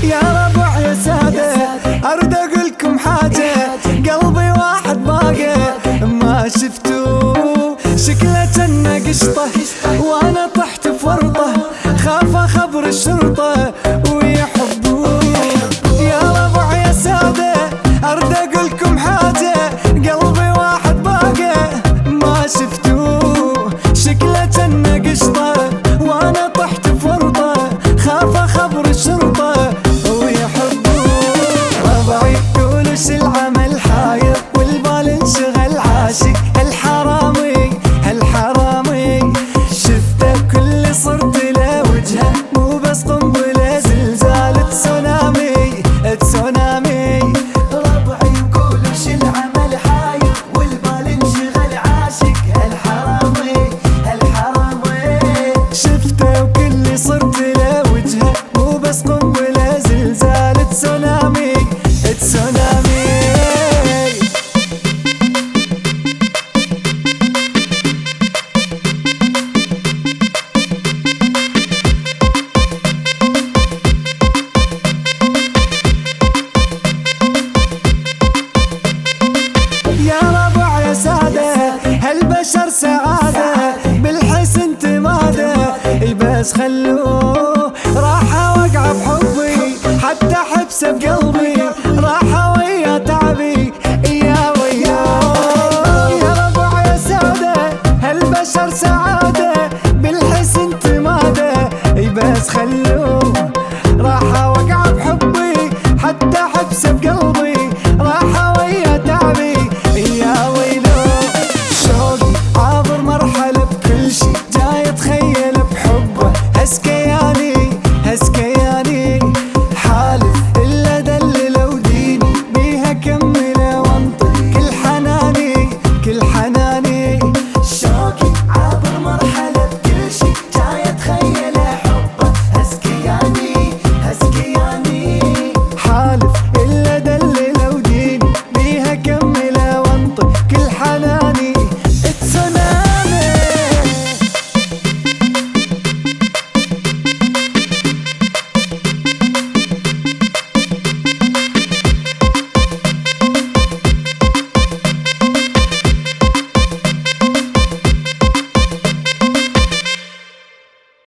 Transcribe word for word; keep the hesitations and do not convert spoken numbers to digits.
يا ربع يا سادة أرد أقولكم حاجة، قلبي واحد باقي ما شفتوه، شكله جنة قشطة وأنا طحت في ورطة، خاف أخبر الشرطة ويحبوه. يا ربع يا سادة أرد أقولكم حاجة، قلبي واحد باقي ما شفتوه، شكله جنة قشطة وأنا طحت في ورطة، خاف أخبر الشرطة ويحبوه. ربعي يقول وش العمل حاير والبال انشغل عاشق، الحرامي الحرامي شفته بكل صرت له وجهه، مو بس قنبله زلزال تسونامي تسونامي. ربعي يقول وش العمل حاير والبال انشغل عاشق، الحرامي الحرامي شفته وكل صرت له وجهه، مو بس قنبله زلزال تسونامي تسونامي. يا ربع يا سادة هالبشر سعادة بالحسن تمادة، بس خلوا